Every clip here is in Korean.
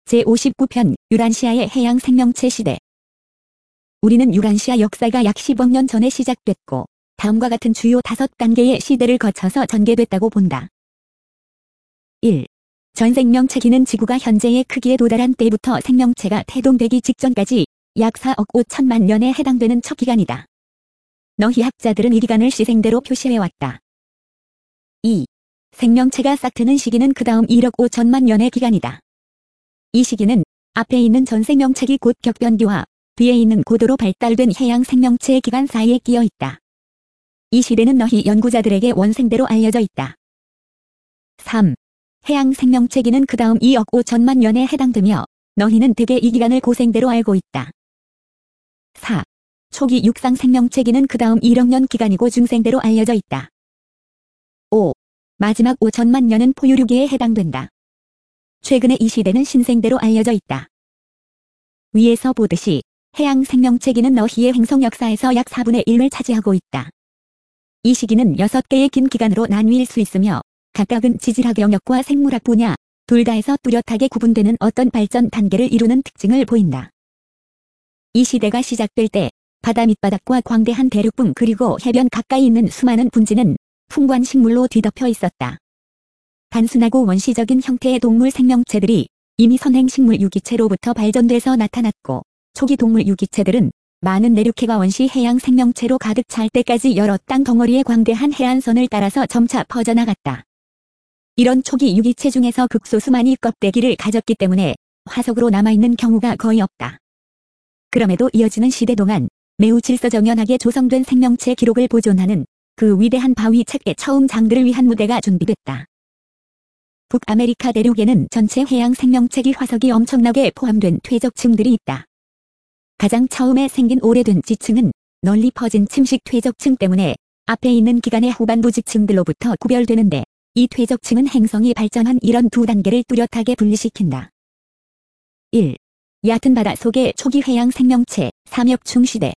제59편 유란시아의 해양 생명체 시대. 우리는 유란시아 역사가 약 10억 년 전에 시작됐고 다음과 같은 주요 5단계의 시대를 거쳐서 전개됐다고 본다. 1. 전 생명체기는 지구가 현재의 크기에 도달한 때부터 생명체가 태동되기 직전까지 약 4억 5천만 년에 해당되는 첫 기간이다. 너희 학자들은 이 기간을 시생대로 표시해왔다. 2. 생명체가 싹 트는 시기는 그 다음 1억 5천만 년의 기간이다. 이 시기는 앞에 있는 전 생명체기 곧 격변기와 뒤에 있는 고도로 발달된 해양 생명체의 기간 사이에 끼어 있다. 이 시대는 너희 연구자들에게 원생대로 알려져 있다. 3. 해양 생명체기는 그 다음 2억 5천만 년에 해당되며 너희는 대개 이 기간을 고생대로 알고 있다. 4. 초기 육상 생명체기는 그 다음 1억 년 기간이고 중생대로 알려져 있다. 5. 마지막 5천만 년은 포유류기에 해당된다. 최근에 이 시대는 신생대로 알려져 있다. 위에서 보듯이 해양 생명체기는 너희의 행성 역사에서 약 4분의 1을 차지하고 있다. 이 시기는 6개의 긴 기간으로 나뉘일 수 있으며 각각은 지질학 영역과 생물학 분야 둘 다에서 뚜렷하게 구분되는 어떤 발전 단계를 이루는 특징을 보인다. 이 시대가 시작될 때 바다 밑바닥과 광대한 대륙붕 그리고 해변 가까이 있는 수많은 분지는 풍부한 식물로 뒤덮여 있었다. 단순하고 원시적인 형태의 동물 생명체들이 이미 선행식물 유기체로부터 발전돼서 나타났고 초기 동물 유기체들은 많은 내륙해가 원시 해양 생명체로 가득 찰 때까지 여러 땅 덩어리의 광대한 해안선을 따라서 점차 퍼져나갔다. 이런 초기 유기체 중에서 극소수만이 껍데기를 가졌기 때문에 화석으로 남아있는 경우가 거의 없다. 그럼에도 이어지는 시대 동안 매우 질서정연하게 조성된 생명체 기록을 보존하는 그 위대한 바위 책의 처음 장들을 위한 무대가 준비됐다. 북아메리카 대륙에는 전체 해양 생명체기 화석이 엄청나게 포함된 퇴적층들이 있다. 가장 처음에 생긴 오래된 지층은 널리 퍼진 침식 퇴적층 때문에 앞에 있는 기간의 후반부 지층들로부터 구별되는데 이 퇴적층은 행성이 발전한 이런 두 단계를 뚜렷하게 분리시킨다. 1. 얕은 바다 속의 초기 해양 생명체, 삼엽충 시대.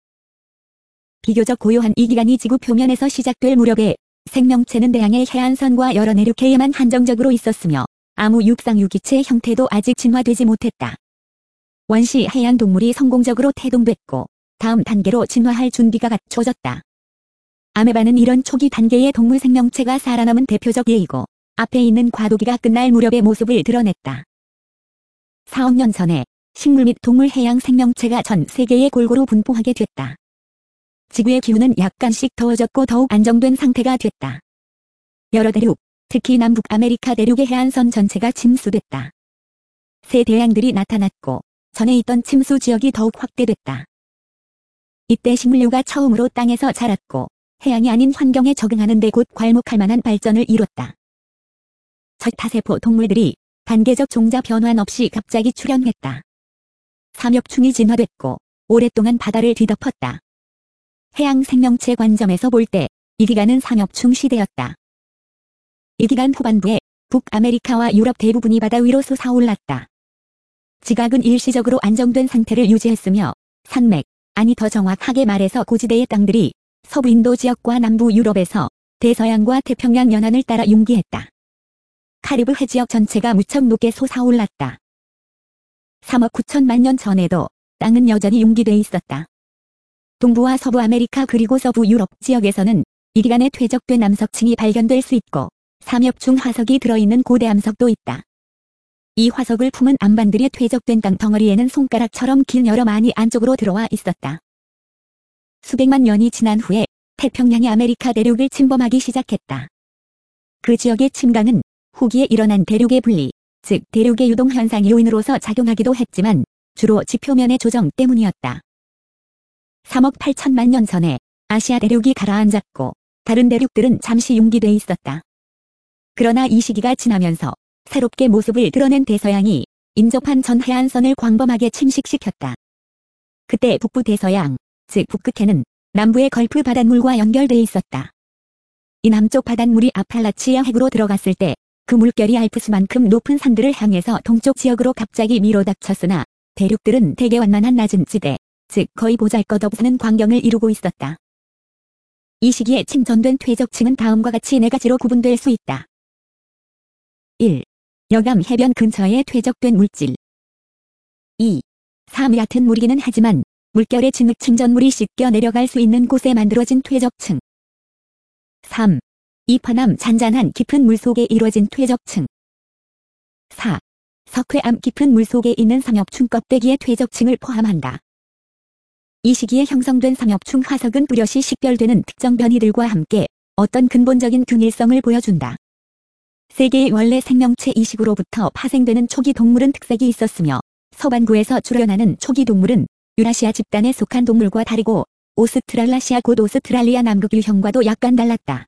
비교적 고요한 이 기간이 지구 표면에서 시작될 무렵에 생명체는 대양의 해안선과 여러 내륙해에만 한정적으로 있었으며 아무 육상 유기체의 형태도 아직 진화되지 못했다. 원시 해양 동물이 성공적으로 태동됐고 다음 단계로 진화할 준비가 갖춰졌다. 아메바는 이런 초기 단계의 동물 생명체가 살아남은 대표적 예이고 앞에 있는 과도기가 끝날 무렵의 모습을 드러냈다. 4억 년 전에 식물 및 동물 해양 생명체가 전 세계에 골고루 분포하게 됐다. 지구의 기후는 약간씩 더워졌고 더욱 안정된 상태가 됐다. 여러 대륙, 특히 남북아메리카 대륙의 해안선 전체가 침수됐다. 새 대양들이 나타났고 전에 있던 침수 지역이 더욱 확대됐다. 이때 식물류가 처음으로 땅에서 자랐고 해양이 아닌 환경에 적응하는 데 곧 괄목할 만한 발전을 이뤘다. 첫 타세포 동물들이 단계적 종자 변환 없이 갑자기 출현했다. 삼엽충이 진화됐고 오랫동안 바다를 뒤덮었다. 해양 생명체 관점에서 볼 때 이 기간은 삼엽충 시대였다. 이 기간 후반부에 북아메리카와 유럽 대부분이 바다 위로 솟아올랐다. 지각은 일시적으로 안정된 상태를 유지했으며 산맥, 아니 더 정확하게 말해서 고지대의 땅들이 서부 인도 지역과 남부 유럽에서 대서양과 태평양 연안을 따라 융기했다. 카리브 해지역 전체가 무척 높게 솟아올랐다. 3억 9천만 년 전에도 땅은 여전히 융기돼 있었다. 동부와 서부 아메리카 그리고 서부 유럽 지역에서는 이 기간에 퇴적된 암석층이 발견될 수 있고 삼엽충 화석이 들어있는 고대 암석도 있다. 이 화석을 품은 암반들이 퇴적된 땅 덩어리에는 손가락처럼 긴 여러 많이 안쪽으로 들어와 있었다. 수백만 년이 지난 후에 태평양이 아메리카 대륙을 침범하기 시작했다. 그 지역의 침강은 후기에 일어난 대륙의 분리, 즉 대륙의 유동 현상 요인으로서 작용하기도 했지만 주로 지표면의 조정 때문이었다. 3억 8천만 년 전에 아시아 대륙이 가라앉았고 다른 대륙들은 잠시 융기돼 있었다. 그러나 이 시기가 지나면서 새롭게 모습을 드러낸 대서양이 인접한 전 해안선을 광범하게 침식시켰다. 그때 북부 대서양, 즉 북극해는 남부의 걸프 바닷물과 연결돼 있었다. 이 남쪽 바닷물이 아팔라치아 핵으로 들어갔을 때 그 물결이 알프스만큼 높은 산들을 향해서 동쪽 지역으로 갑자기 밀어닥쳤으나 대륙들은 대개 완만한 낮은 지대, 즉 거의 보잘것없는 광경을 이루고 있었다. 이 시기에 침전된 퇴적층은 다음과 같이 4가지로 구분될 수 있다. 1. 여감 해변 근처에 퇴적된 물질. 2. 3. 얕은 물이기는 하지만 물결의 진흙층 전물이 씻겨 내려갈 수 있는 곳에 만들어진 퇴적층. 3. 이파남 잔잔한 깊은 물속에 이루어진 퇴적층. 4. 석회암 깊은 물속에 있는 상엽충 껍데기의 퇴적층을 포함한다. 이 시기에 형성된 상엽충 화석은 뚜렷이 식별되는 특정 변이들과 함께 어떤 근본적인 균일성을 보여준다. 세계의 원래 생명체 이식으로부터 파생되는 초기 동물은 특색이 있었으며 서반구에서 출현하는 초기 동물은 유라시아 집단에 속한 동물과 다르고 오스트랄라시아 곧 오스트랄리아 남극 유형과도 약간 달랐다.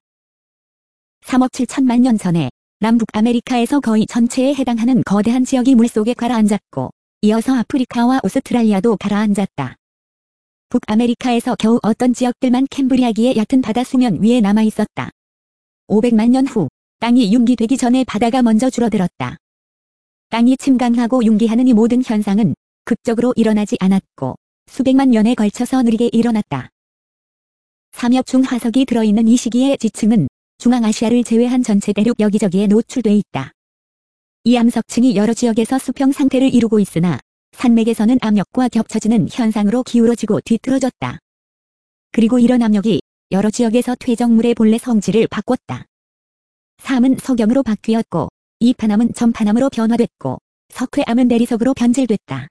3억 7천만 년 전에 남북 아메리카에서 거의 전체에 해당하는 거대한 지역이 물속에 가라앉았고 이어서 아프리카와 오스트랄리아도 가라앉았다. 북아메리카에서 겨우 어떤 지역들만 캠브리아기의 얕은 바다 수면 위에 남아있었다. 500만 년 후 땅이 융기되기 전에 바다가 먼저 줄어들었다. 땅이 침강하고 융기하는 이 모든 현상은 극적으로 일어나지 않았고 수백만 년에 걸쳐서 느리게 일어났다. 삼엽충 화석이 들어있는 이 시기의 지층은 중앙아시아를 제외한 전체 대륙 여기저기에 노출돼 있다. 이 암석층이 여러 지역에서 수평 상태를 이루고 있으나 산맥에서는 압력과 겹쳐지는 현상으로 기울어지고 뒤틀어졌다. 그리고 이런 압력이 여러 지역에서 퇴적물의 본래 성질을 바꿨다. 3은 석영으로 바뀌었고 이파남은 점파남으로 변화됐고 석회암은 내리석으로 변질됐다.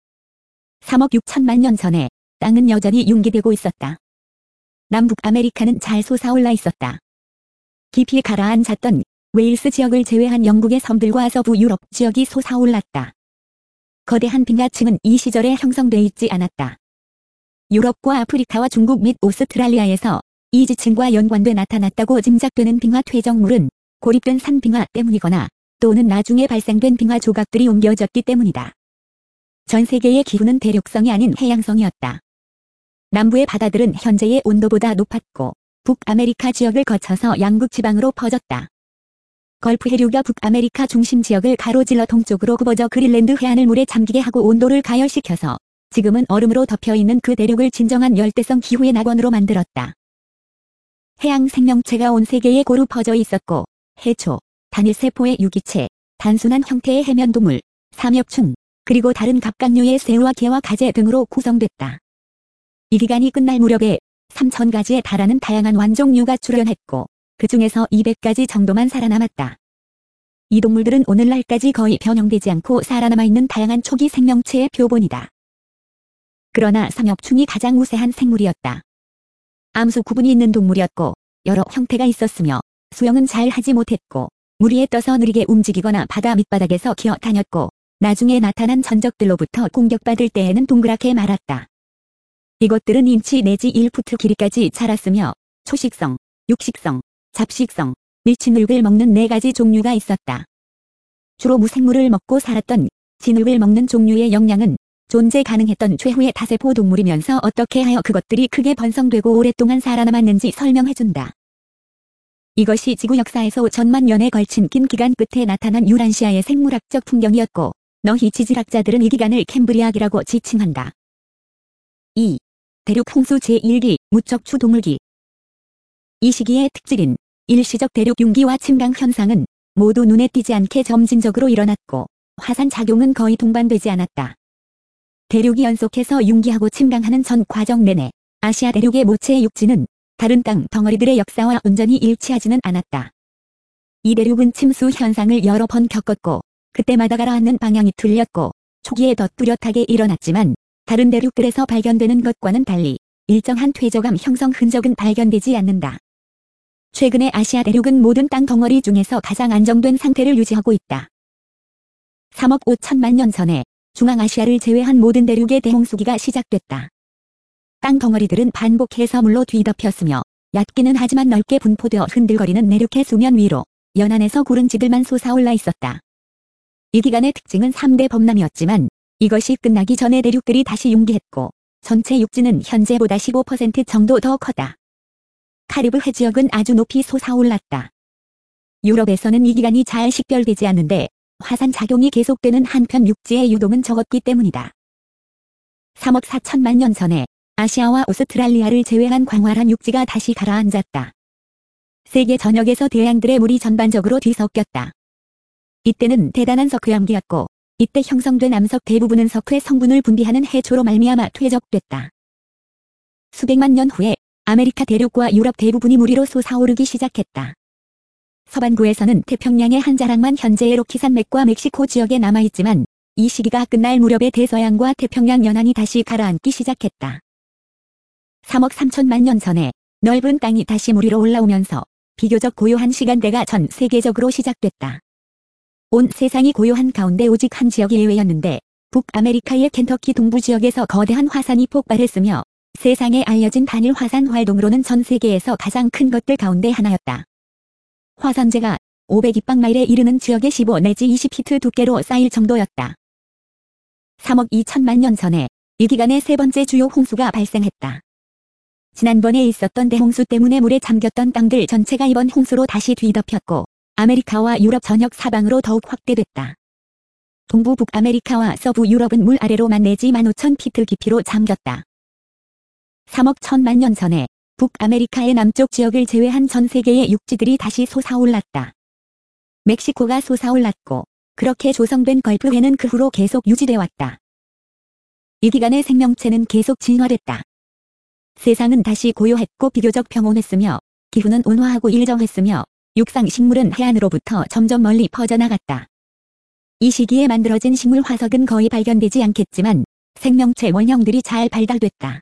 3억 6천만 년 전에 땅은 여전히 융기되고 있었다. 남북 아메리카는 잘 솟아올라 있었다. 깊이 가라앉았던 웨일스 지역을 제외한 영국의 섬들과 서부 유럽 지역이 솟아올랐다. 거대한 빙하층은 이 시절에 형성돼 있지 않았다. 유럽과 아프리카와 중국 및 오스트랄리아에서 이 지층과 연관돼 나타났다고 짐작되는 빙하 퇴적물은 고립된 산빙하 때문이거나 또는 나중에 발생된 빙하 조각들이 옮겨졌기 때문이다. 전 세계의 기후는 대륙성이 아닌 해양성이었다. 남부의 바다들은 현재의 온도보다 높았고 북아메리카 지역을 거쳐서 양극 지방으로 퍼졌다. 걸프 해류가 북아메리카 중심 지역을 가로질러 동쪽으로 굽어져 그린랜드 해안을 물에 잠기게 하고 온도를 가열시켜서 지금은 얼음으로 덮여있는 그 대륙을 진정한 열대성 기후의 낙원으로 만들었다. 해양 생명체가 온 세계에 고루 퍼져 있었고 해초, 단일세포의 유기체, 단순한 형태의 해면동물, 삼엽충, 그리고 다른 갑각류의 새우와 개와 가재 등으로 구성됐다. 이 기간이 끝날 무렵에 3,000가지에 달하는 다양한 완종류가 출현했고 그 중에서 200가지 정도만 살아남았다. 이 동물들은 오늘날까지 거의 변형되지 않고 살아남아 있는 다양한 초기 생명체의 표본이다. 그러나 삼엽충이 가장 우세한 생물이었다. 암수 구분이 있는 동물이었고 여러 형태가 있었으며 수영은 잘 하지 못했고 물 위에 떠서 느리게 움직이거나 바다 밑바닥에서 기어 다녔고 나중에 나타난 전적들로부터 공격받을 때에는 동그랗게 말았다. 이것들은 인치 내지 1푸트 길이까지 자랐으며 초식성, 육식성, 잡식성, 및 진흙을 먹는 4가지 종류가 있었다. 주로 무생물을 먹고 살았던 진흙을 먹는 종류의 영양은 존재 가능했던 최후의 다세포 동물이면서 어떻게 하여 그것들이 크게 번성되고 오랫동안 살아남았는지 설명해준다. 이것이 지구 역사에서 5천만 년에 걸친 긴 기간 끝에 나타난 유란시아의 생물학적 풍경이었고 너희 지질학자들은 이 기간을 캠브리아기라고 지칭한다. 2. 대륙 홍수 제1기 무척추 동물기. 이 시기의 특질인 일시적 대륙 융기와 침강 현상은 모두 눈에 띄지 않게 점진적으로 일어났고 화산 작용은 거의 동반되지 않았다. 대륙이 연속해서 융기하고 침강하는 전 과정 내내 아시아 대륙의 모체 육지는 다른 땅 덩어리들의 역사와 온전히 일치하지는 않았다. 이 대륙은 침수 현상을 여러 번 겪었고 그때마다 가라앉는 방향이 틀렸고 초기에 더 뚜렷하게 일어났지만 다른 대륙들에서 발견되는 것과는 달리 일정한 퇴적암 형성 흔적은 발견되지 않는다. 최근의 아시아 대륙은 모든 땅 덩어리 중에서 가장 안정된 상태를 유지하고 있다. 3억 5천만 년 전에 중앙아시아를 제외한 모든 대륙의 대홍수기가 시작됐다. 땅 덩어리들은 반복해서 물로 뒤덮였으며 얕기는 하지만 넓게 분포되어 흔들거리는 내륙의 수면 위로 연안에서 구른 지들만 솟아올라 있었다. 이 기간의 특징은 3대 범람이었지만 이것이 끝나기 전에 대륙들이 다시 융기했고 전체 육지는 현재보다 15% 정도 더 컸다. 카리브 해지역은 아주 높이 솟아올랐다. 유럽에서는 이 기간이 잘 식별되지 않는데 화산 작용이 계속되는 한편 육지의 유동은 적었기 때문이다. 3억 4천만 년 전에 아시아와 오스트랄리아를 제외한 광활한 육지가 다시 가라앉았다. 세계 전역에서 대양들의 물이 전반적으로 뒤섞였다. 이때는 대단한 석회암기였고 이때 형성된 암석 대부분은 석회 성분을 분비하는 해초로 말미암아 퇴적됐다. 수백만 년 후에 아메리카 대륙과 유럽 대부분이 무리로 솟아오르기 시작했다. 서반구에서는 태평양의 한 자락만 현재의 로키 산맥과 멕시코 지역에 남아있지만 이 시기가 끝날 무렵에 대서양과 태평양 연안이 다시 가라앉기 시작했다. 3억 3천만 년 전에 넓은 땅이 다시 무리로 올라오면서 비교적 고요한 시간대가 전 세계적으로 시작됐다. 온 세상이 고요한 가운데 오직 한 지역이 예외였는데 북아메리카의 켄터키 동부 지역에서 거대한 화산이 폭발했으며 세상에 알려진 단일 화산 활동으로는 전 세계에서 가장 큰 것들 가운데 하나였다. 화산재가 500입방마일에 이르는 지역의 15 내지 20피트 두께로 쌓일 정도였다. 3억 2천만 년 전에 이 기간에 세 번째 주요 홍수가 발생했다. 지난번에 있었던 대홍수 때문에 물에 잠겼던 땅들 전체가 이번 홍수로 다시 뒤덮였고 아메리카와 유럽 전역 사방으로 더욱 확대됐다. 동부 북아메리카와 서부 유럽은 물 아래로만 내지 15,000피트 깊이로 잠겼다. 3억 1천만 년 전에 북아메리카의 남쪽 지역을 제외한 전 세계의 육지들이 다시 솟아올랐다. 멕시코가 솟아올랐고 그렇게 조성된 걸프해는 그 후로 계속 유지돼 왔다. 이 기간에 생명체는 계속 진화됐다. 세상은 다시 고요했고 비교적 평온했으며 기후는 온화하고 일정했으며 육상 식물은 해안으로부터 점점 멀리 퍼져나갔다. 이 시기에 만들어진 식물 화석은 거의 발견되지 않겠지만 생명체 원형들이 잘 발달됐다.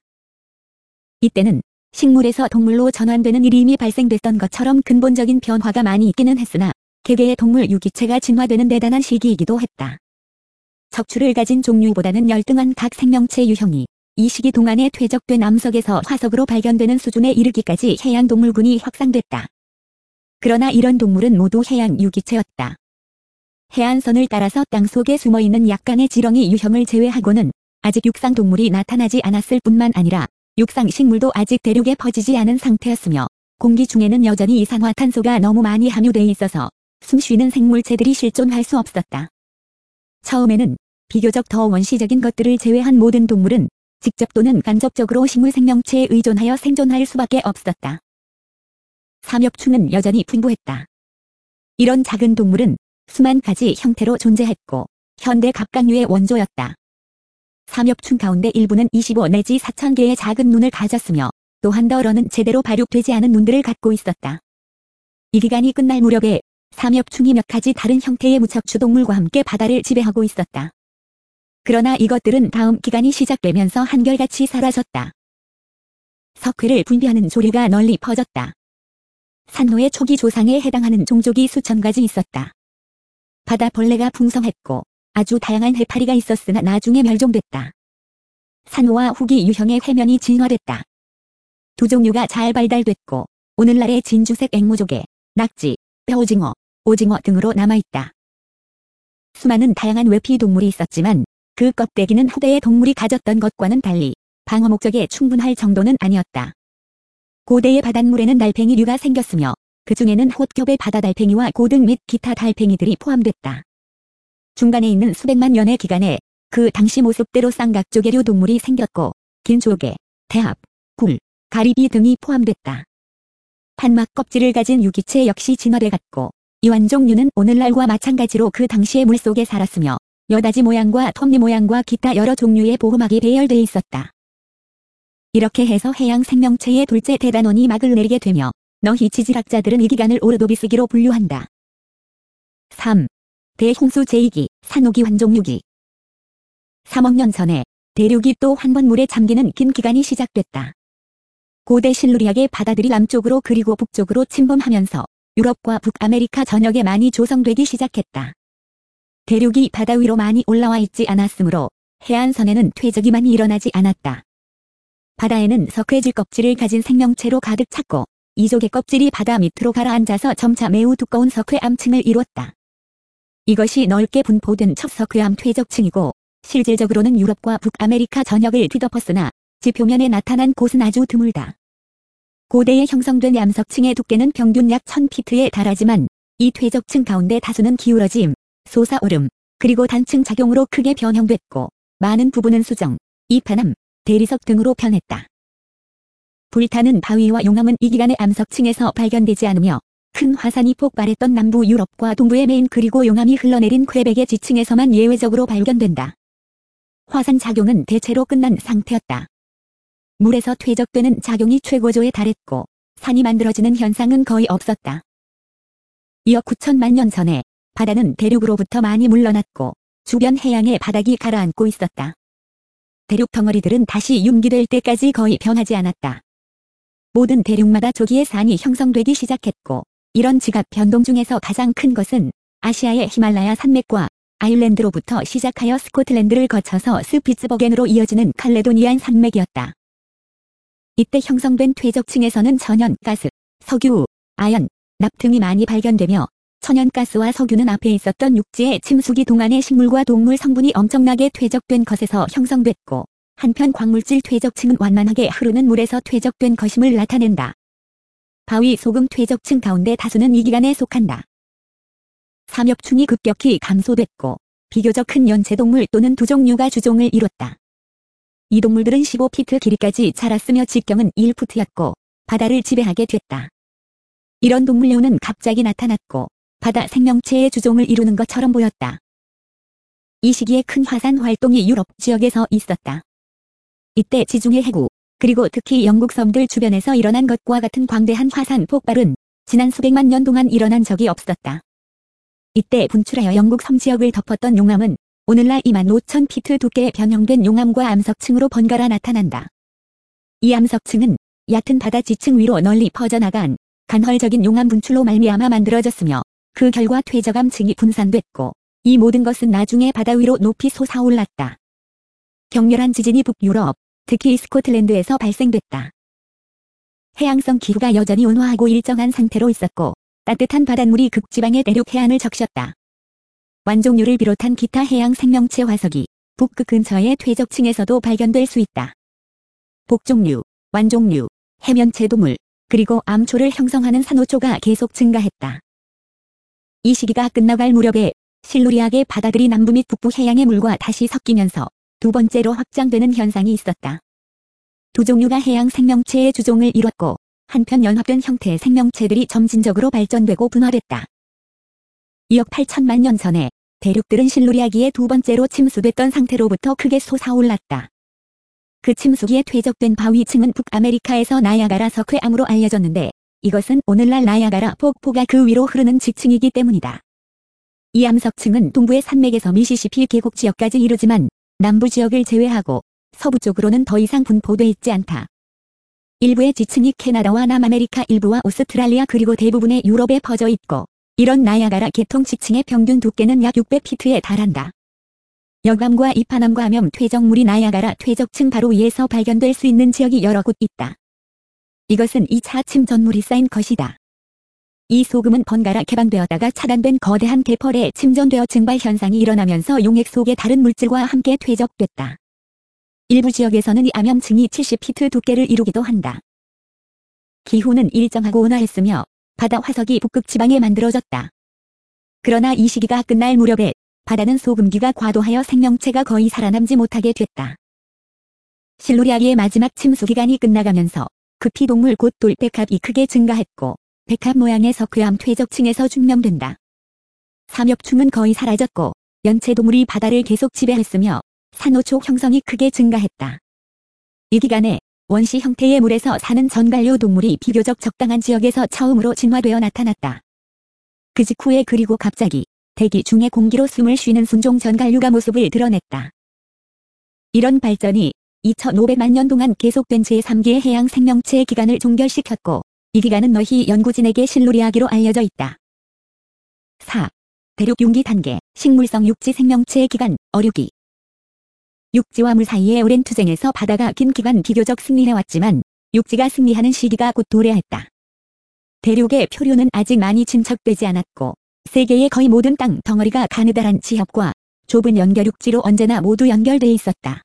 이때는 식물에서 동물로 전환되는 일이 이미 발생됐던 것처럼 근본적인 변화가 많이 있기는 했으나 개개의 동물 유기체가 진화되는 대단한 시기이기도 했다. 척추를 가진 종류보다는 열등한 각 생명체 유형이 이 시기 동안에 퇴적된 암석에서 화석으로 발견되는 수준에 이르기까지 해양 동물군이 확산됐다. 그러나 이런 동물은 모두 해양 유기체였다. 해안선을 따라서 땅속에 숨어있는 약간의 지렁이 유형을 제외하고는 아직 육상 동물이 나타나지 않았을 뿐만 아니라 육상 식물도 아직 대륙에 퍼지지 않은 상태였으며 공기 중에는 여전히 이산화탄소가 너무 많이 함유돼 있어서 숨쉬는 생물체들이 실존할 수 없었다. 처음에는 비교적 더 원시적인 것들을 제외한 모든 동물은 직접 또는 간접적으로 식물 생명체에 의존하여 생존할 수밖에 없었다. 삼엽충은 여전히 풍부했다. 이런 작은 동물은 수만 가지 형태로 존재했고 현대 갑각류의 원조였다. 삼엽충 가운데 일부는 25 내지 4천 개의 작은 눈을 가졌으며 또한 더러는 제대로 발육되지 않은 눈들을 갖고 있었다. 이 기간이 끝날 무렵에 삼엽충이 몇 가지 다른 형태의 무척추 동물과 함께 바다를 지배하고 있었다. 그러나 이것들은 다음 기간이 시작되면서 한결같이 사라졌다. 석회를 분비하는 조류가 널리 퍼졌다. 산호의 초기 조상에 해당하는 종족이 수천 가지 있었다. 바다벌레가 풍성했고 아주 다양한 해파리가 있었으나 나중에 멸종됐다. 산호와 후기 유형의 해면이 진화됐다. 두 종류가 잘 발달됐고 오늘날의 진주색 앵무조개, 낙지, 뼈오징어, 오징어 등으로 남아있다. 수많은 다양한 외피 동물이 있었지만 그 껍데기는 후대의 동물이 가졌던 것과는 달리 방어 목적에 충분할 정도는 아니었다. 고대의 바닷물에는 달팽이류가 생겼으며 그 중에는 홑겹의 바다달팽이와 고등 및 기타 달팽이들이 포함됐다. 중간에 있는 수백만 년의 기간에 그 당시 모습대로 쌍각조개류 동물이 생겼고 긴 조개, 대합, 굴, 가리비 등이 포함됐다. 판막 껍질을 가진 유기체 역시 진화돼갔고 이완종류는 오늘날과 마찬가지로 그 당시의 물속에 살았으며 여다지 모양과 톱니 모양과 기타 여러 종류의 보호막이 배열돼 있었다. 이렇게 해서 해양 생명체의 둘째 대단원이 막을 내리게 되며 너희치질학자들은 이 기간을 오르도비스기로 분류한다. 3. 대홍수 제2기, 산호기 환종유기. 3억 년 전에 대륙이 또 한 번 물에 잠기는 긴 기간이 시작됐다. 고대 실루리학의 바다들이 남쪽으로 그리고 북쪽으로 침범하면서 유럽과 북아메리카 전역에 많이 조성되기 시작했다. 대륙이 바다 위로 많이 올라와 있지 않았으므로 해안선에는 퇴적이 많이 일어나지 않았다. 바다에는 석회질 껍질을 가진 생명체로 가득 찼고 이족의 껍질이 바다 밑으로 가라앉아서 점차 매우 두꺼운 석회암층을 이뤘다. 이것이 넓게 분포된 첫 석회암 퇴적층이고 실질적으로는 유럽과 북아메리카 전역을 뒤덮었으나 지표면에 나타난 곳은 아주 드물다. 고대에 형성된 암석층의 두께는 평균 약 1000피트에 달하지만 이 퇴적층 가운데 다수는 기울어짐, 솟아오름, 그리고 단층 작용으로 크게 변형됐고 많은 부분은 수정, 이파남, 대리석 등으로 변했다. 불타는 바위와 용암은 이 기간의 암석층에서 발견되지 않으며 큰 화산이 폭발했던 남부 유럽과 동부의 메인 그리고 용암이 흘러내린 퀘벡의 지층에서만 예외적으로 발견된다. 화산 작용은 대체로 끝난 상태였다. 물에서 퇴적되는 작용이 최고조에 달했고 산이 만들어지는 현상은 거의 없었다. 2억 9천만 년 전에 바다는 대륙으로부터 많이 물러났고 주변 해양의 바닥이 가라앉고 있었다. 대륙 덩어리들은 다시 융기될 때까지 거의 변하지 않았다. 모든 대륙마다 조기에 산이 형성되기 시작했고 이런 지각 변동 중에서 가장 큰 것은 아시아의 히말라야 산맥과 아일랜드로부터 시작하여 스코틀랜드를 거쳐서 스피츠버겐으로 이어지는 칼레도니안 산맥이었다. 이때 형성된 퇴적층에서는 천연가스, 석유, 아연, 납 등이 많이 발견되며 천연가스와 석유는 앞에 있었던 육지의 침수기 동안의 식물과 동물 성분이 엄청나게 퇴적된 것에서 형성됐고 한편 광물질 퇴적층은 완만하게 흐르는 물에서 퇴적된 것임을 나타낸다. 바위 소금 퇴적층 가운데 다수는 이 기간에 속한다. 삼엽충이 급격히 감소됐고 비교적 큰 연체동물 또는 두 종류가 주종을 이뤘다. 이 동물들은 15피트 길이까지 자랐으며 직경은 1푸트였고 바다를 지배하게 됐다. 이런 동물류는 갑자기 나타났고 바다 생명체의 주종을 이루는 것처럼 보였다. 이 시기에 큰 화산 활동이 유럽 지역에서 있었다. 이때 지중해 해구, 그리고 특히 영국 섬들 주변에서 일어난 것과 같은 광대한 화산 폭발은 지난 수백만 년 동안 일어난 적이 없었다. 이때 분출하여 영국 섬 지역을 덮었던 용암은 오늘날 25,000피트 두께의 변형된 용암과 암석층으로 번갈아 나타난다. 이 암석층은 얕은 바다 지층 위로 널리 퍼져나간 간헐적인 용암 분출로 말미암아 만들어졌으며 그 결과 퇴적암층이 분산됐고 이 모든 것은 나중에 바다 위로 높이 솟아올랐다. 격렬한 지진이 북유럽, 특히 스코틀랜드에서 발생됐다. 해양성 기후가 여전히 온화하고 일정한 상태로 있었고 따뜻한 바닷물이 극지방의 대륙 해안을 적셨다. 완종류를 비롯한 기타 해양 생명체 화석이 북극 근처의 퇴적층에서도 발견될 수 있다. 복종류, 완종류, 해면체 동물, 그리고 암초를 형성하는 산호초가 계속 증가했다. 이 시기가 끝나갈 무렵에 실루리악의 바다들이 남부 및 북부 해양의 물과 다시 섞이면서 두 번째로 확장되는 현상이 있었다. 두 종류가 해양 생명체의 주종을 이뤘고 한편 연합된 형태의 생명체들이 점진적으로 발전되고 분화됐다. 2억 8천만 년 전에 대륙들은 실루리아기의 두 번째로 침수됐던 상태로부터 크게 솟아올랐다. 그 침수기에 퇴적된 바위층은 북아메리카에서 나야가라 석회암으로 알려졌는데 이것은 오늘날 나야가라 폭포가 그 위로 흐르는 지층이기 때문이다. 이 암석층은 동부의 산맥에서 미시시피 계곡 지역까지 이르지만 남부 지역을 제외하고 서부 쪽으로는 더 이상 분포돼 있지 않다. 일부의 지층이 캐나다와 남아메리카 일부와 오스트랄리아 그리고 대부분의 유럽에 퍼져 있고 이런 나야가라 계통 지층의 평균 두께는 약 600피트에 달한다. 여감과 이파남과 암염 퇴적물이 나야가라 퇴적층 바로 위에서 발견될 수 있는 지역이 여러 곳 있다. 이것은 2차 침전물이 쌓인 것이다. 이 소금은 번갈아 개방되었다가 차단된 거대한 개펄에 침전되어 증발 현상이 일어나면서 용액 속의 다른 물질과 함께 퇴적됐다. 일부 지역에서는 이 암염층이 70피트 두께를 이루기도 한다. 기후는 일정하고 온화했으며 바다 화석이 북극 지방에 만들어졌다. 그러나 이 시기가 끝날 무렵에 바다는 소금기가 과도하여 생명체가 거의 살아남지 못하게 됐다. 실루리아기의 마지막 침수 기간이 끝나가면서 급히 동물 곧 돌백합이 크게 증가했고 백합 모양의 석회암 퇴적층에서 증명된다. 삼엽충은 거의 사라졌고 연체동물이 바다를 계속 지배했으며 산호초 형성이 크게 증가했다. 이 기간에 원시 형태의 물에서 사는 전갈류 동물이 비교적 적당한 지역에서 처음으로 진화되어 나타났다. 그 직후에 그리고 갑자기 대기 중의 공기로 숨을 쉬는 순종 전갈류가 모습을 드러냈다. 이런 발전이 2500만 년 동안 계속된 제3기의 해양 생명체의 기간을 종결시켰고 이 기간은 너희 연구진에게 실루리아기로 알려져 있다. 4. 대륙 융기 단계, 식물성 육지 생명체의 기간, 어류기. 육지와 물 사이의 오랜 투쟁에서 바다가 긴 기간 비교적 승리해왔지만 육지가 승리하는 시기가 곧 도래했다. 대륙의 표류는 아직 많이 진척되지 않았고 세계의 거의 모든 땅 덩어리가 가느다란 지역과 좁은 연결육지로 언제나 모두 연결돼 있었다.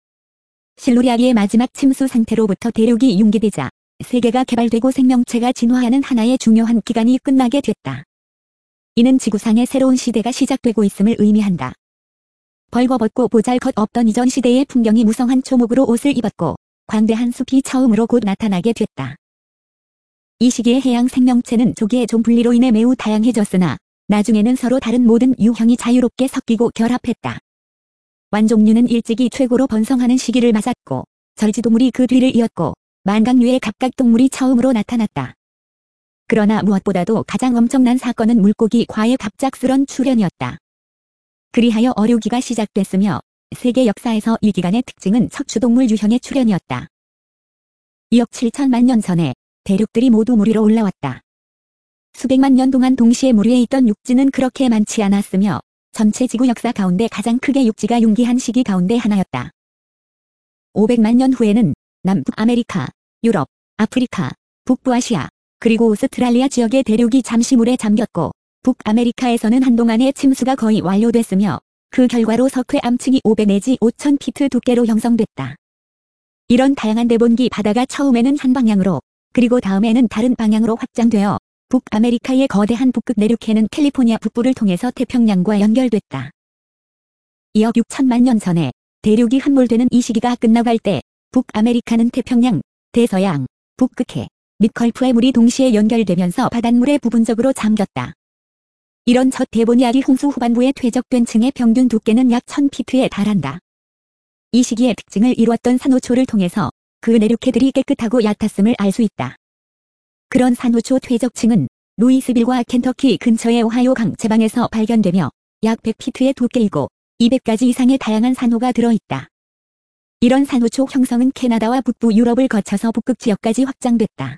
실루리아기의 마지막 침수 상태로부터 대륙이 융기되자 세계가 개발되고 생명체가 진화하는 하나의 중요한 기간이 끝나게 됐다. 이는 지구상의 새로운 시대가 시작되고 있음을 의미한다. 벌거벗고 보잘것없던 이전 시대의 풍경이 무성한 초목으로 옷을 입었고 광대한 숲이 처음으로 곧 나타나게 됐다. 이 시기의 해양 생명체는 조기의 종 분리로 인해 매우 다양해졌으나 나중에는 서로 다른 모든 유형이 자유롭게 섞이고 결합했다. 완종류는 일찍이 최고로 번성하는 시기를 맞았고 절지동물이 그 뒤를 이었고 만강류의 각각 동물이 처음으로 나타났다. 그러나 무엇보다도 가장 엄청난 사건은 물고기 과의 갑작스런 출현이었다. 그리하여 어류기가 시작됐으며 세계 역사에서 이 기간의 특징은 척추동물 유형의 출현이었다. 2억 7천만 년 전에 대륙들이 모두 물 위로 올라왔다. 수백만 년 동안 동시에 물 위에 있던 육지는 그렇게 많지 않았으며 전체 지구 역사 가운데 가장 크게 육지가 융기한 시기 가운데 하나였다. 500만 년 후에는 남북아메리카, 유럽, 아프리카, 북부아시아, 그리고 오스트랄리아 지역의 대륙이 잠시 물에 잠겼고 북아메리카에서는 한동안의 침수가 거의 완료됐으며 그 결과로 석회 암층이 500 내지 5,000 피트 두께로 형성됐다. 이런 다양한 대본기 바다가 처음에는 한 방향으로 그리고 다음에는 다른 방향으로 확장되어 북아메리카의 거대한 북극 내륙해는 캘리포니아 북부를 통해서 태평양과 연결됐다. 2억 6천만 년 전에 대륙이 함몰되는 이 시기가 끝나갈 때 북아메리카는 태평양, 대서양, 북극해, 및 걸프의 물이 동시에 연결되면서 바닷물에 부분적으로 잠겼다. 이런 첫 데보니아기 홍수 후반부에 퇴적된 층의 평균 두께는 약 1000피트에 달한다. 이 시기의 특징을 이루었던 산호초를 통해서 그 내륙해들이 깨끗하고 얕았음을 알 수 있다. 그런 산호초 퇴적층은 루이스빌과 켄터키 근처의 오하이오 강 제방에서 발견되며 약 100피트의 두께이고 200가지 이상의 다양한 산호가 들어있다. 이런 산호초 형성은 캐나다와 북부 유럽을 거쳐서 북극 지역까지 확장됐다.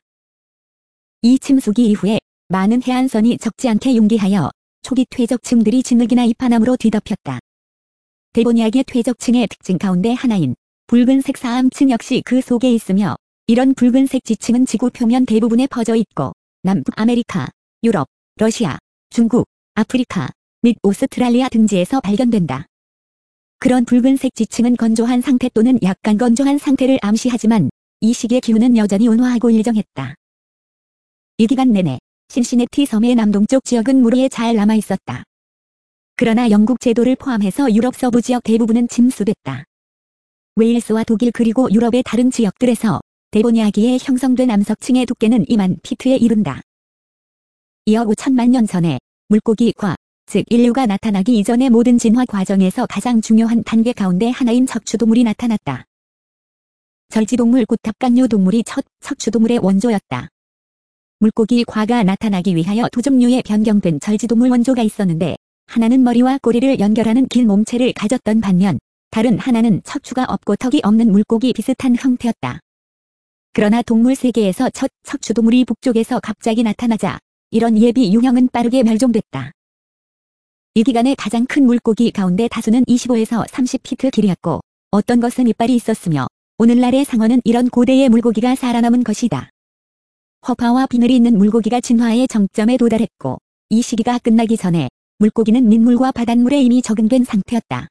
이 침수기 이후에 많은 해안선이 적지 않게 융기하여 초기 퇴적층들이 진흙이나 이파나무로 뒤덮였다. 데보니아기의 퇴적층의 특징 가운데 하나인 붉은색 사암층 역시 그 속에 있으며 이런 붉은색 지층은 지구 표면 대부분에 퍼져 있고 남북아메리카, 유럽, 러시아, 중국, 아프리카, 및 오스트랄리아 등지에서 발견된다. 그런 붉은색 지층은 건조한 상태 또는 약간 건조한 상태를 암시하지만 이 시기의 기후는 여전히 온화하고 일정했다. 이 기간 내내 신시내티 섬의 남동쪽 지역은 물 위에 잘 남아있었다. 그러나 영국 제도를 포함해서 유럽 서부 지역 대부분은 침수됐다. 웨일스와 독일 그리고 유럽의 다른 지역들에서 데보니아기에 형성된 암석층의 두께는 2만 피트에 이른다. 2억 5천만 년 전에 물고기과 즉 인류가 나타나기 이전의 모든 진화 과정에서 가장 중요한 단계 가운데 하나인 척추동물이 나타났다. 절지동물 곧 갑각류 동물이 첫 척추동물의 원조였다. 물고기과가 나타나기 위하여 두 종류의 변경된 절지동물 원조가 있었는데 하나는 머리와 꼬리를 연결하는 긴 몸체를 가졌던 반면 다른 하나는 척추가 없고 턱이 없는 물고기 비슷한 형태였다. 그러나 동물 세계에서 첫 척추동물이 북쪽에서 갑자기 나타나자 이런 예비 유형은 빠르게 멸종됐다. 이 기간에 가장 큰 물고기 가운데 다수는 25에서 30피트 길이였고 어떤 것은 이빨이 있었으며 오늘날의 상어는 이런 고대의 물고기가 살아남은 것이다. 허파와 비늘이 있는 물고기가 진화의 정점에 도달했고 이 시기가 끝나기 전에 물고기는 민물과 바닷물에 이미 적응된 상태였다.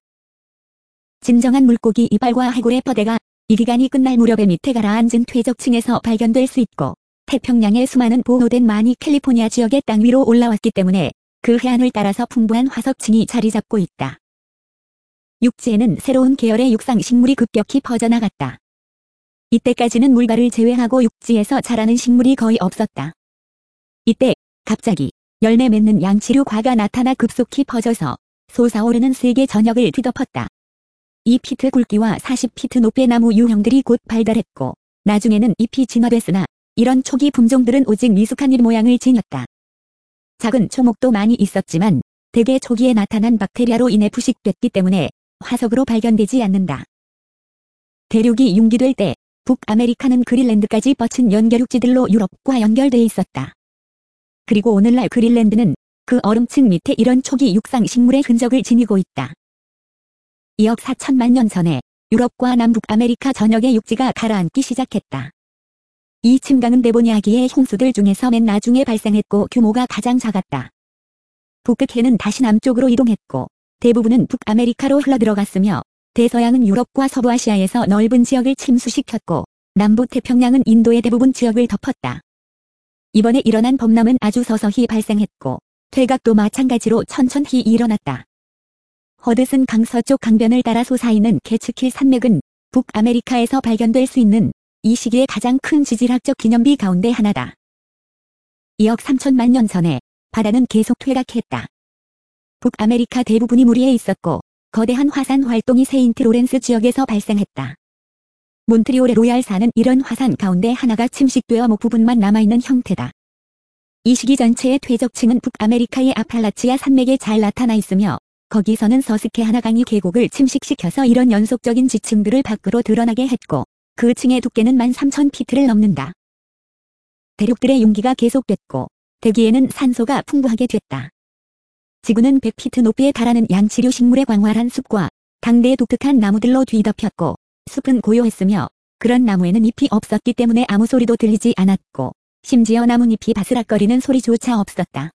진정한 물고기 이빨과 해골의 퍼대가 이 기간이 끝날 무렵에 밑에 가라앉은 퇴적층에서 발견될 수 있고 태평양의 수많은 보호된 많이 캘리포니아 지역의 땅 위로 올라왔기 때문에 그 해안을 따라서 풍부한 화석층이 자리 잡고 있다. 육지에는 새로운 계열의 육상식물이 급격히 퍼져나갔다. 이때까지는 물발을 제외하고 육지에서 자라는 식물이 거의 없었다. 이때 갑자기 열매 맺는 양치류 과가 나타나 급속히 퍼져서 솟아오르는 세계 전역을 뒤덮었다. 2피트 굵기와 40피트 높이의 나무 유형들이 곧 발달했고 나중에는 잎이 진화됐으나 이런 초기 품종들은 오직 미숙한 잎 모양을 지녔다. 작은 초목도 많이 있었지만 대개 초기에 나타난 박테리아로 인해 부식됐기 때문에 화석으로 발견되지 않는다. 대륙이 융기될 때 북아메리카는 그린랜드까지 뻗친 연결육지들로 유럽과 연결돼 있었다. 그리고 오늘날 그린랜드는 그 얼음층 밑에 이런 초기 육상식물의 흔적을 지니고 있다. 2억 4천만 년 전에 유럽과 남북아메리카 전역의 육지가 가라앉기 시작했다. 이 침강은 데보니아기의 홍수들 중에서 맨 나중에 발생했고 규모가 가장 작았다. 북극해는 다시 남쪽으로 이동했고 대부분은 북아메리카로 흘러들어갔으며 대서양은 유럽과 서부아시아에서 넓은 지역을 침수시켰고 남부 태평양은 인도의 대부분 지역을 덮었다. 이번에 일어난 범람은 아주 서서히 발생했고 퇴각도 마찬가지로 천천히 일어났다. 허드슨 강 서쪽 강변을 따라 솟아있는 캐츠킬 산맥은 북아메리카에서 발견될 수 있는 이 시기의 가장 큰 지질학적 기념비 가운데 하나다. 2억 3천만 년 전에 바다는 계속 퇴각했다. 북아메리카 대부분이 물 위에 있었고 거대한 화산 활동이 세인트 로렌스 지역에서 발생했다. 몬트리올의 로얄산은 이런 화산 가운데 하나가 침식되어 목 부분만 남아있는 형태다. 이 시기 전체의 퇴적층은 북아메리카의 아팔라치아 산맥에 잘 나타나 있으며 거기서는 서스케하나 강이 계곡을 침식시켜서 이런 연속적인 지층들을 밖으로 드러나게 했고 그 층의 두께는 13,000피트를 넘는다. 대륙들의 융기가 계속됐고 대기에는 산소가 풍부하게 됐다. 지구는 100피트 높이에 달하는 양치류 식물의 광활한 숲과 당대의 독특한 나무들로 뒤덮였고 숲은 고요했으며 그런 나무에는 잎이 없었기 때문에 아무 소리도 들리지 않았고 심지어 나뭇잎이 바스락거리는 소리조차 없었다.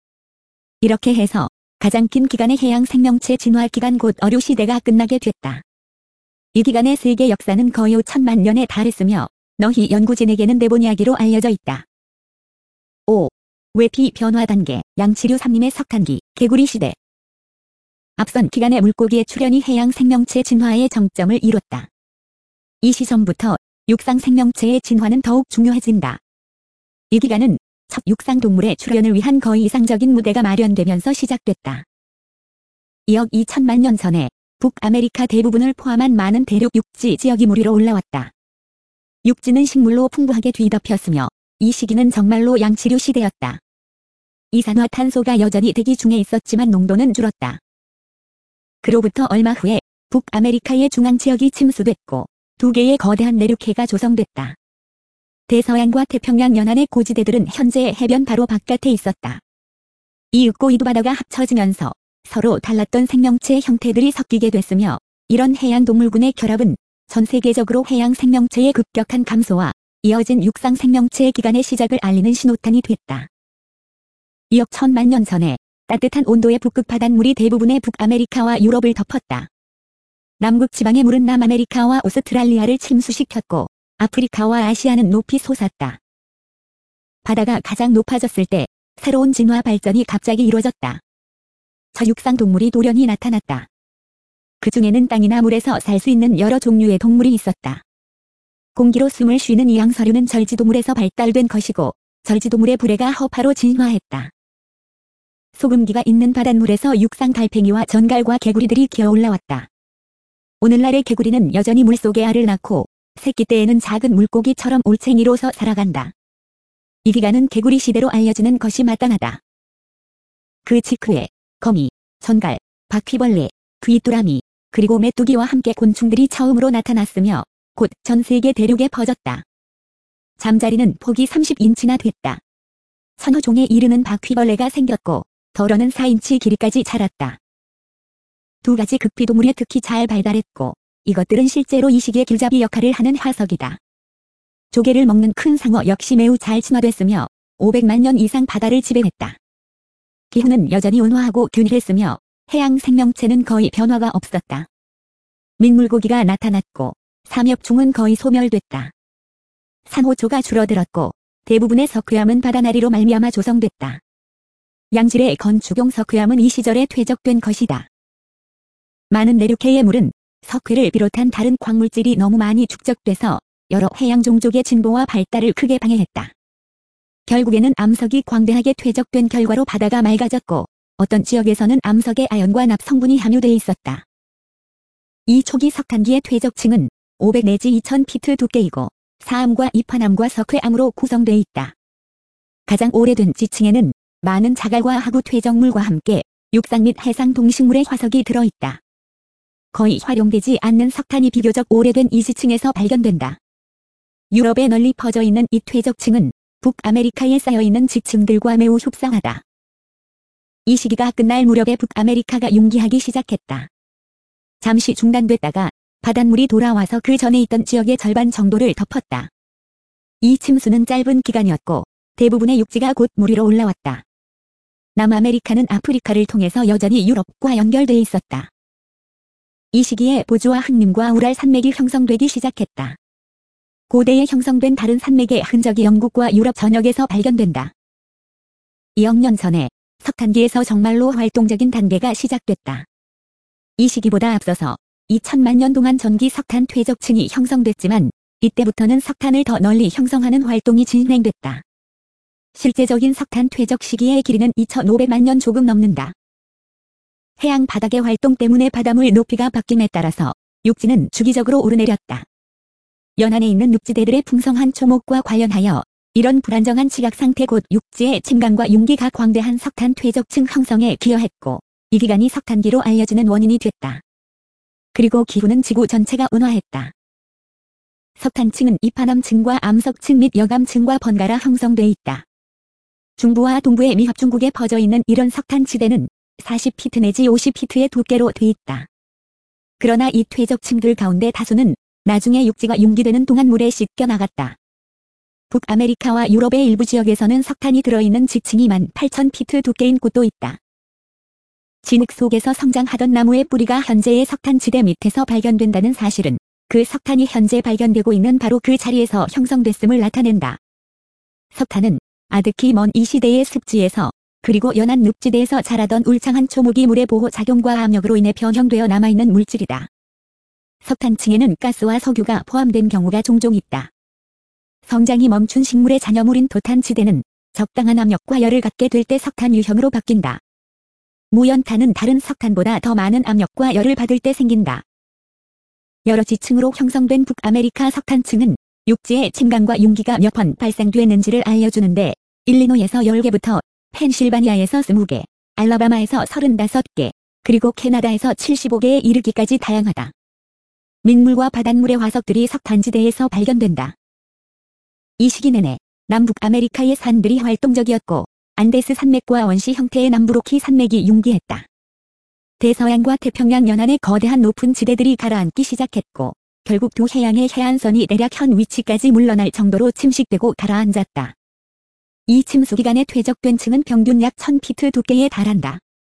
이렇게 해서 가장 긴 기간의 해양 생명체 진화 기간 곧 어류 시대가 끝나게 됐다. 이 기간의 세계 역사는 거의 5천만 년에 달했으며 너희 연구진에게는 대본 이야기로 알려져 있다. 5. 외피 변화 단계, 양치류 삼림의 석탄기, 개구리 시대. 앞선 기간의 물고기의 출현이 해양 생명체 진화의 정점을 이뤘다. 이 시점부터 육상 생명체의 진화는 더욱 중요해진다. 이 기간은 첫 육상 동물의 출현을 위한 거의 이상적인 무대가 마련되면서 시작됐다. 2억 2천만 년 전에 북아메리카 대부분을 포함한 많은 대륙 육지 지역이 물 위로 올라왔다. 육지는 식물로 풍부하게 뒤덮였으며 이 시기는 정말로 양치류 시대였다. 이산화탄소가 여전히 대기 중에 있었지만 농도는 줄었다. 그로부터 얼마 후에 북아메리카의 중앙 지역이 침수됐고 두 개의 거대한 내륙해가 조성됐다. 대서양과 태평양 연안의 고지대들은 현재의 해변 바로 바깥에 있었다. 이 윽고 이두 바다가 합쳐지면서 서로 달랐던 생명체의 형태들이 섞이게 됐으며 이런 해양 동물군의 결합은 전 세계적으로 해양 생명체의 급격한 감소와 이어진 육상 생명체의 기간의 시작을 알리는 신호탄이 됐다. 2억 1천만 년 전에 따뜻한 온도의 북극 바닷물이 대부분의 북아메리카와 유럽을 덮었다. 남극 지방의 물은 남아메리카와 오스트랄리아를 침수시켰고 아프리카와 아시아는 높이 솟았다. 바다가 가장 높아졌을 때 새로운 진화 발전이 갑자기 이루어졌다. 저육상 동물이 돌연히 나타났다. 그 중에는 땅이나 물에서 살 수 있는 여러 종류의 동물이 있었다. 공기로 숨을 쉬는 이 양서류는 절지동물에서 발달된 것이고 절지동물의 불해가 허파로 진화했다. 소금기가 있는 바닷물에서 육상 달팽이와 전갈과 개구리들이 기어 올라왔다. 오늘날의 개구리는 여전히 물속에 알을 낳고 새끼 때에는 작은 물고기처럼 올챙이로서 살아간다. 이 기간은 개구리 시대로 알려지는 것이 마땅하다. 그 직후에 거미, 전갈, 바퀴벌레, 귀뚜라미, 그리고 메뚜기와 함께 곤충들이 처음으로 나타났으며 곧 전 세계 대륙에 퍼졌다. 잠자리는 폭이 30인치나 됐다. 1000여 종에 이르는 바퀴벌레가 생겼고 덜어는 4인치 길이까지 자랐다. 두 가지 극피동물이 특히 잘 발달했고 이것들은 실제로 이 시기의 길잡이 역할을 하는 화석이다. 조개를 먹는 큰 상어 역시 매우 잘 진화됐으며 500만 년 이상 바다를 지배했다. 기후는 여전히 온화하고 균일했으며 해양 생명체는 거의 변화가 없었다. 민물고기가 나타났고 삼엽충은 거의 소멸됐다. 산호초가 줄어들었고 대부분의 석회암은 바다나리로 말미암아 조성됐다. 양질의 건축용 석회암은 이 시절에 퇴적된 것이다. 많은 내륙해의 물은 석회를 비롯한 다른 광물질이 너무 많이 축적돼서 여러 해양 종족의 진보와 발달을 크게 방해했다. 결국에는 암석이 광대하게 퇴적된 결과로 바다가 맑아졌고 어떤 지역에서는 암석에 아연과 납 성분이 함유돼 있었다. 이 초기 석탄기의 퇴적층은 500 내지 2000피트 두께이고 사암과 이파암과 석회암으로 구성돼 있다. 가장 오래된 지층에는 많은 자갈과 하구 퇴적물과 함께 육상 및 해상 동식물의 화석이 들어있다. 거의 활용되지 않는 석탄이 비교적 오래된 이 지층에서 발견된다. 유럽에 널리 퍼져 있는 이 퇴적층은 북아메리카에 쌓여있는 지층들과 매우 흡사하다. 이 시기가 끝날 무렵에 북아메리카가 융기하기 시작했다. 잠시 중단됐다가 바닷물이 돌아와서 그 전에 있던 지역의 절반 정도를 덮었다. 이 침수는 짧은 기간이었고 대부분의 육지가 곧 물 위로 올라왔다. 남아메리카는 아프리카를 통해서 여전히 유럽과 연결돼 있었다. 이 시기에 보주와 흑림과 우랄 산맥이 형성되기 시작했다. 고대에 형성된 다른 산맥의 흔적이 영국과 유럽 전역에서 발견된다. 2억 년 전에 석탄기에서 정말로 활동적인 단계가 시작됐다. 이 시기보다 앞서서 2000만 년 동안 전기 석탄 퇴적층이 형성됐지만 이때부터는 석탄을 더 널리 형성하는 활동이 진행됐다. 실제적인 석탄 퇴적 시기의 길이는 2500만 년 조금 넘는다. 해양 바닥의 활동 때문에 바닷물 높이가 바뀜에 따라서 육지는 주기적으로 오르내렸다. 연안에 있는 늪지대들의 풍성한 초목과 관련하여 이런 불안정한 지각 상태 곧 육지의 침강과 융기가 광대한 석탄 퇴적층 형성에 기여했고 이 기간이 석탄기로 알려지는 원인이 됐다. 그리고 기후는 지구 전체가 온화했다. 석탄층은 이파넘층과 암석층 및 여감층과 번갈아 형성돼 있다. 중부와 동부의 미합중국에 퍼져 있는 이런 석탄지대는 40피트 내지 50피트의 두께로 돼 있다. 그러나 이 퇴적층들 가운데 다수는 나중에 육지가 융기되는 동안 물에 씻겨 나갔다. 북아메리카와 유럽의 일부 지역에서는 석탄이 들어있는 지층이 18,000피트 두께인 곳도 있다. 진흙 속에서 성장하던 나무의 뿌리가 현재의 석탄지대 밑에서 발견된다는 사실은 그 석탄이 현재 발견되고 있는 바로 그 자리에서 형성됐음을 나타낸다. 석탄은 아득히 먼 이 시대의 습지에서 그리고 연안 늪지대에서 자라던 울창한 초목이 물의 보호 작용과 압력으로 인해 변형되어 남아있는 물질이다. 석탄층에는 가스와 석유가 포함된 경우가 종종 있다. 성장이 멈춘 식물의 잔여물인 토탄지대는 적당한 압력과 열을 갖게 될 때 석탄 유형으로 바뀐다. 무연탄은 다른 석탄보다 더 많은 압력과 열을 받을 때 생긴다. 여러 지층으로 형성된 북아메리카 석탄층은 육지의 침강과 융기가 몇 번 발생됐는지를 알려주는데 일리노이에서 10개부터 펜실바니아에서 20개, 알라바마에서 35개, 그리고 캐나다에서 75개에 이르기까지 다양하다. 민물과 바닷물의 화석들이 석탄지대에서 발견된다. 이 시기 내내 남북아메리카의 산들이 활동적이었고 안데스 산맥과 원시 형태의 남부로키 산맥이 융기했다. 대서양과 태평양 연안의 거대한 높은 지대들이 가라앉기 시작했고 결국 두 해양의 해안선이 대략 현 위치까지 물러날 정도로 침식되고 가라앉았다. 이 침수 기간에 퇴적된 층은 평균 약 1000피트 두께에 달한다.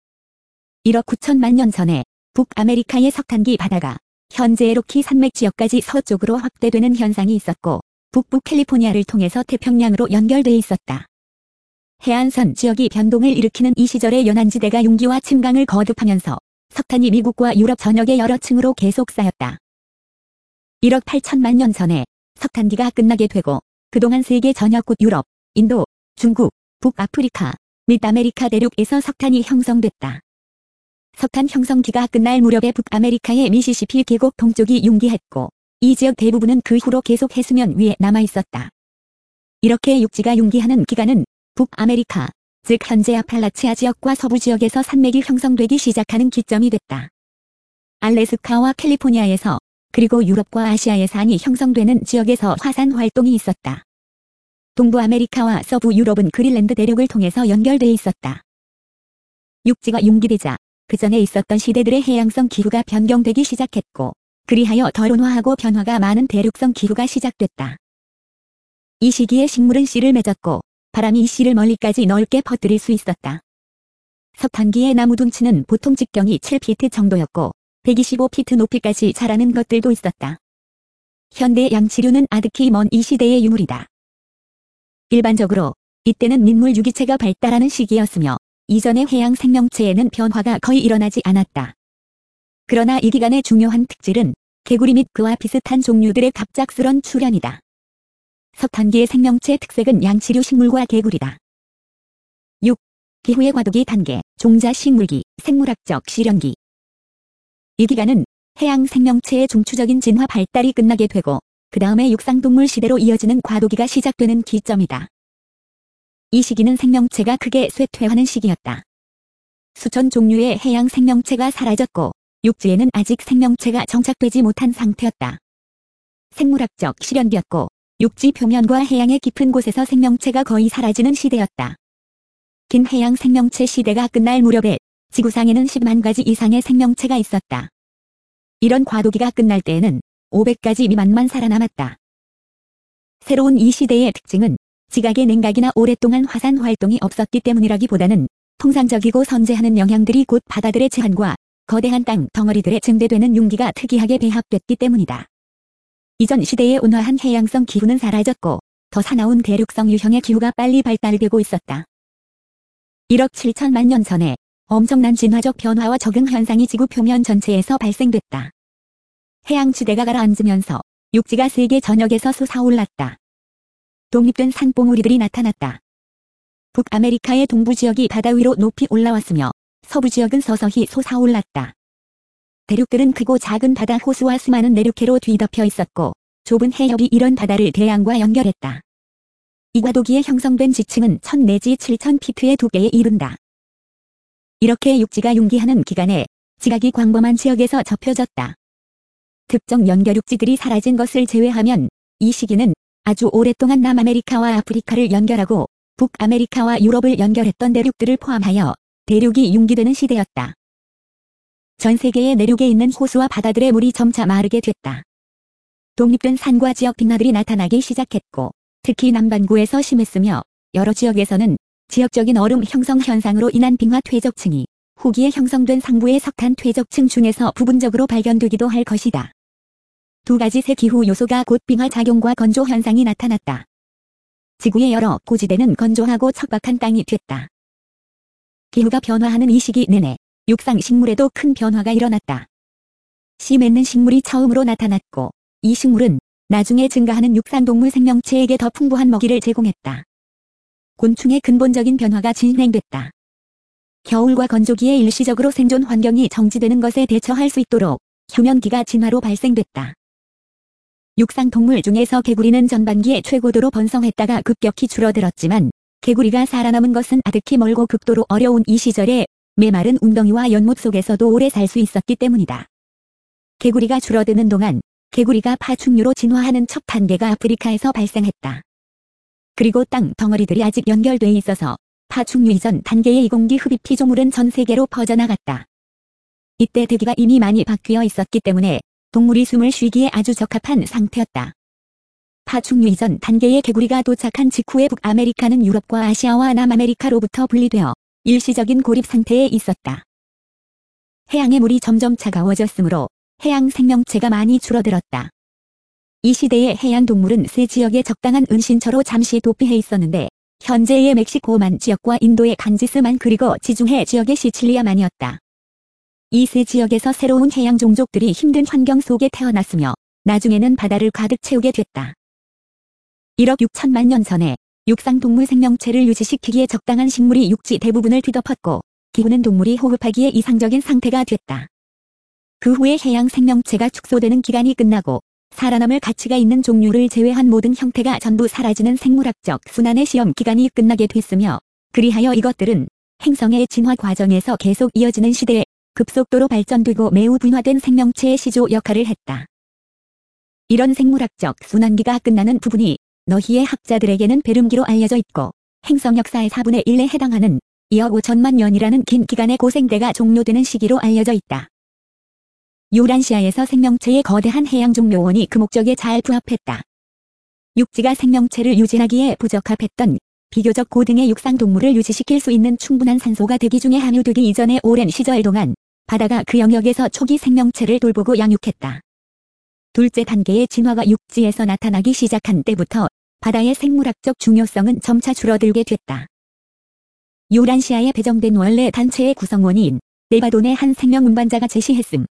1억 9천만 년 전에 북아메리카의 석탄기 바다가 현재의 로키 산맥 지역까지 서쪽으로 확대되는 현상이 있었고 북부 캘리포니아를 통해서 태평양으로 연결돼 있었다. 해안선 지역이 변동을 일으키는 이 시절의 연안지대가 융기와 침강을 거듭하면서 석탄이 미국과 유럽 전역의 여러 층으로 계속 쌓였다. 1억 8천만 년 전에 석탄기가 끝나게 되고 그동안 세계 전역 곧 유럽, 인도, 중국, 북아프리카 및 아메리카 대륙에서 석탄이 형성됐다. 석탄 형성기가 끝날 무렵에 북아메리카의 미시시피 계곡 동쪽이 융기했고 이 지역 대부분은 그 후로 계속 해수면 위에 남아있었다. 이렇게 육지가 융기하는 기간은 북아메리카, 즉 현재 아팔라치아 지역과 서부 지역에서 산맥이 형성되기 시작하는 기점이 됐다. 알래스카와 캘리포니아에서 그리고 유럽과 아시아의 산이 형성되는 지역에서 화산 활동이 있었다. 동부 아메리카와 서부 유럽은 그린랜드 대륙을 통해서 연결돼 있었다. 육지가 융기되자 그 전에 있었던 시대들의 해양성 기후가 변경되기 시작했고 그리하여 덜 온화하고 변화가 많은 대륙성 기후가 시작됐다. 이 시기에 식물은 씨를 맺었고 바람이 이 씨를 멀리까지 넓게 퍼뜨릴 수 있었다. 석탄기의 나무 둔치는 보통 직경이 7피트 정도였고 125피트 높이까지 자라는 것들도 있었다. 현대 양치류는 아득히 먼 이 시대의 유물이다. 일반적으로 이때는 민물 유기체가 발달하는 시기였으며 이전의 해양 생명체에는 변화가 거의 일어나지 않았다. 그러나 이 기간의 중요한 특질은 개구리 및 그와 비슷한 종류들의 갑작스런 출현이다. 석탄기의 생명체 특색은 양치류 식물과 개구리다. 6. 기후의 과도기 단계, 종자 식물기, 생물학적 실현기. 이 기간은 해양 생명체의 중추적인 진화 발달이 끝나게 되고 그 다음에 육상동물 시대로 이어지는 과도기가 시작되는 기점이다. 이 시기는 생명체가 크게 쇠퇴하는 시기였다. 수천 종류의 해양 생명체가 사라졌고 육지에는 아직 생명체가 정착되지 못한 상태였다. 생물학적 실현기였고 육지 표면과 해양의 깊은 곳에서 생명체가 거의 사라지는 시대였다. 긴 해양 생명체 시대가 끝날 무렵에 지구상에는 10만 가지 이상의 생명체가 있었다. 이런 과도기가 끝날 때에는 500가지 미만만 살아남았다. 새로운 이 시대의 특징은 지각의 냉각이나 오랫동안 화산 활동이 없었기 때문이라기보다는 통상적이고 선재하는 영향들이 곧 바다들의 제한과 거대한 땅 덩어리들의 증대되는 융기가 특이하게 배합됐기 때문이다. 이전 시대의 온화한 해양성 기후는 사라졌고 더 사나운 대륙성 유형의 기후가 빨리 발달되고 있었다. 1억 7천만 년 전에 엄청난 진화적 변화와 적응 현상이 지구 표면 전체에서 발생됐다. 해양지대가 가라앉으면서 육지가 세계 전역에서 솟아올랐다. 독립된 산봉우리들이 나타났다. 북아메리카의 동부 지역이 바다 위로 높이 올라왔으며 서부 지역은 서서히 솟아올랐다. 대륙들은 크고 작은 바다 호수와 수많은 내륙해로 뒤덮여 있었고 좁은 해협이 이런 바다를 대양과 연결했다. 이과도기에 형성된 지층은 1000 내지 7000피트의 두께에 이른다. 이렇게 육지가 융기하는 기간에 지각이 광범한 지역에서 접혀졌다. 특정 연결육지들이 사라진 것을 제외하면 이 시기는 아주 오랫동안 남아메리카와 아프리카를 연결하고 북아메리카와 유럽을 연결했던 내륙들을 포함하여 대륙이 융기되는 시대였다. 전 세계의 내륙에 있는 호수와 바다들의 물이 점차 마르게 됐다. 독립된 산과 지역 빙하들이 나타나기 시작했고 특히 남반구에서 심했으며 여러 지역에서는 지역적인 얼음 형성 현상으로 인한 빙하 퇴적층이 후기에 형성된 상부의 석탄 퇴적층 중에서 부분적으로 발견되기도 할 것이다. 두 가지 새 기후 요소가 곧 빙하 작용과 건조 현상이 나타났다. 지구의 여러 고지대는 건조하고 척박한 땅이 됐다. 기후가 변화하는 이 시기 내내 육상 식물에도 큰 변화가 일어났다. 씨 맺는 식물이 처음으로 나타났고 이 식물은 나중에 증가하는 육상동물 생명체에게 더 풍부한 먹이를 제공했다. 곤충의 근본적인 변화가 진행됐다. 겨울과 건조기에 일시적으로 생존 환경이 정지되는 것에 대처할 수 있도록 휴면기가 진화로 발생됐다. 육상동물 중에서 개구리는 전반기에 최고도로 번성했다가 급격히 줄어들었지만 개구리가 살아남은 것은 아득히 멀고 극도로 어려운 이 시절에 메마른 웅덩이와 연못 속에서도 오래 살 수 있었기 때문이다. 개구리가 줄어드는 동안 개구리가 파충류로 진화하는 첫 단계가 아프리카에서 발생했다. 그리고 땅 덩어리들이 아직 연결돼 있어서 파충류 이전 단계의 이공기 흡입 피조물은 전 세계로 퍼져나갔다. 이때 대기가 이미 많이 바뀌어 있었기 때문에 동물이 숨을 쉬기에 아주 적합한 상태였다. 파충류 이전 단계의 개구리가 도착한 직후에 북아메리카는 유럽과 아시아와 남아메리카로부터 분리되어 일시적인 고립 상태에 있었다. 해양의 물이 점점 차가워졌으므로 해양 생명체가 많이 줄어들었다. 이 시대의 해양 동물은 세 지역의 적당한 은신처로 잠시 도피해 있었는데 현재의 멕시코만 지역과 인도의 간지스만 그리고 지중해 지역의 시칠리아만이었다. 이 세 지역에서 새로운 해양 종족들이 힘든 환경 속에 태어났으며 나중에는 바다를 가득 채우게 됐다. 1억 6천만 년 전에 육상동물 생명체를 유지시키기에 적당한 식물이 육지 대부분을 뒤덮었고 기후는 동물이 호흡하기에 이상적인 상태가 됐다. 그 후에 해양 생명체가 축소되는 기간이 끝나고 살아남을 가치가 있는 종류를 제외한 모든 형태가 전부 사라지는 생물학적 순환의 시험 기간이 끝나게 됐으며 그리하여 이것들은 행성의 진화 과정에서 계속 이어지는 시대에 급속도로 발전되고 매우 분화된 생명체의 시조 역할을 했다. 이런 생물학적 순환기가 끝나는 부분이 너희의 학자들에게는 배름기로 알려져 있고 행성 역사의 4분의 1에 해당하는 2억 5천만 년이라는 긴 기간의 고생대가 종료되는 시기로 알려져 있다. 유란시아에서 생명체의 거대한 해양 종묘원이 그 목적에 잘 부합했다. 육지가 생명체를 유지하기에 부적합했던 비교적 고등의 육상동물을 유지시킬 수 있는 충분한 산소가 대기 중에 함유되기 이전의 오랜 시절 동안 바다가 그 영역에서 초기 생명체를 돌보고 양육했다. 둘째 단계의 진화가 육지에서 나타나기 시작한 때부터 바다의 생물학적 중요성은 점차 줄어들게 됐다. 유란시아에 배정된 원래 단체의 구성원인 네바돈의 한 생명 운반자가 제시했음.